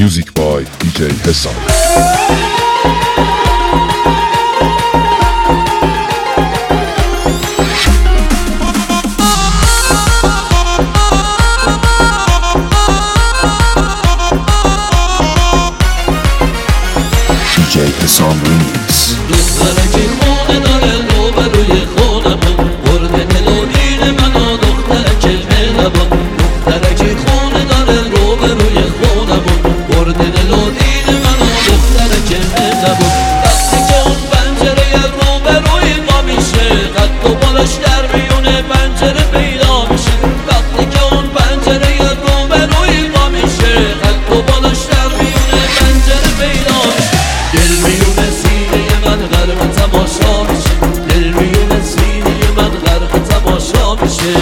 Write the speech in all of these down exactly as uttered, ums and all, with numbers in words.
Music by دی جی حسام. دی جی حسام ریمیکس. دختره که خونه داره رو به روی خونمون برده دل و دین منو دختره که مهربان. دختره که خونه داره رو به روی خونمون برده دل و دین منو دختره که مهربان. وقتی که اون پنجره رو به روی ما میشه قد و بالش در میونه پنجره پیدا میشه. وقتی که اون پنجره رو به روی ما میشه قد و بالش در میونه پنجره پیدا میشه. دل میونه سینه من غرق تماشا میشه. دل میونه سینه من غرق تماشا میشه.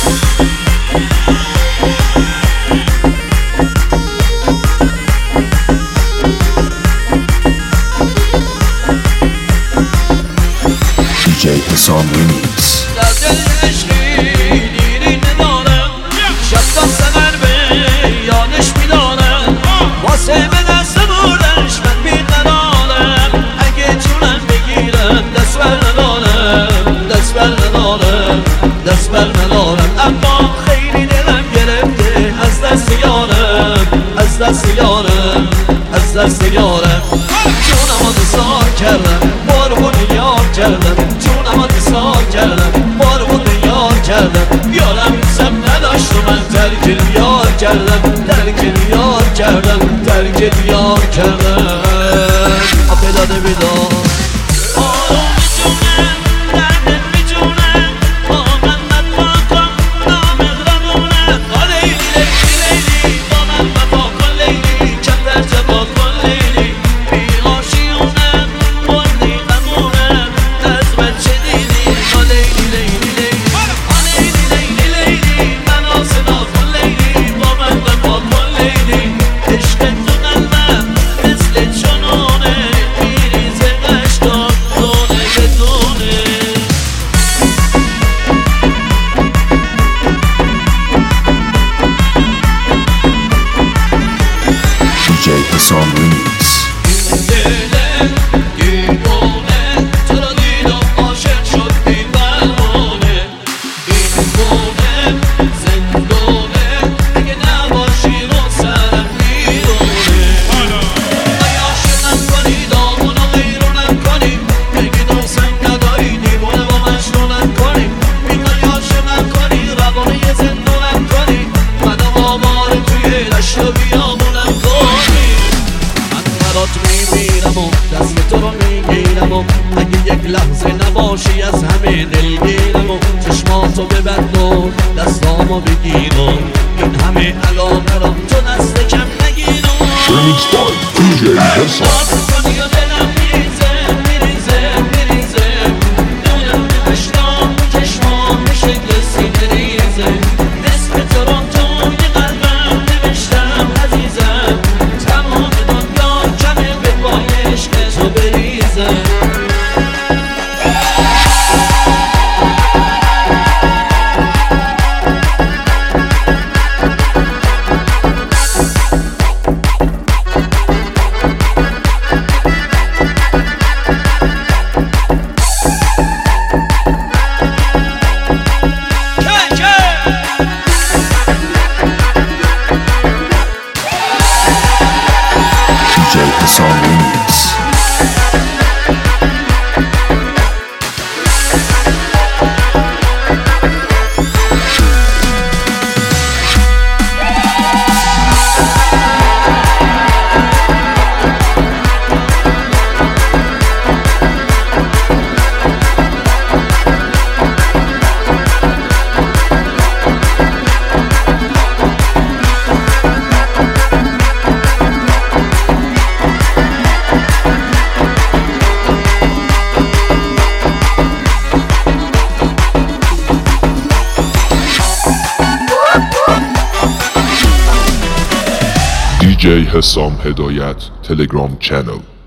دی جی حسام ریمیکس. در دل عشقی دیری ندارم شب تا سحر به یادش میدارم واسه به دست بردنش من بیقرارم. اگه جونم بگیرم دست بر ندارم دست بر ندارم دست بر ندارم. اما خیلی دلم گرفته از دست یارم از دست یارم از دست یارم. جونم رو سار کردم بارون یار کردم. جونم رو سار کردم بارون یار کردم. یارم سم نداشت و من ترک یار کردم ترک یار کردم ترک یار کردم. آفه داده بیدار آروم میجونم دردت میجونم با من نتواکن نامهربونم. لیلی لیلی لیلی با من وفا کن لیلی کم در جواب کن لیلی. بی آشیونم بردی غمونم از بچه دیدی. لیلی لیلی لیلی لیلی لیلی لیلی من آسنا کن لیلی با من وفا کن لیلی. عشق تو قلبم مثل چنونه میریزه قشقا دونه به دونه. دی جی حسام ریمیکس. دلم دیوانه تو را دید و عاشق شد بی برمانه. این خونم زندانه اگه نباشی رو سرم میدونه. ای عاشقم کنی دامون و غیرونم کنی بگی دوستم نداری دیوانه با مجنونم کنی. میخوای عاشقم کنی روانه زندونم کنی منو آمار توی دشت و بیابونم کنی. من برات میمیرم و دست تو رو میگیرم و اگه یک لحظه نباشی از همه دلگیرم و چشماتو ببند و دستامو بگیرم. این همه علاقه را تو دست کم نگیرم. ریمیکس by دی جی حسام. باز کنی و دلم میریزه میریزه میریزه. دونم به عشقام تو چشمام به شکل سینه ریزه. اسم تو رو توی قلبم نوشتم عزیزم. تمام دنیا کمه به پای عشق تو بریزه. دی جی حسام ریمیکس. دی جی حسام هدایت تلگرام چنل.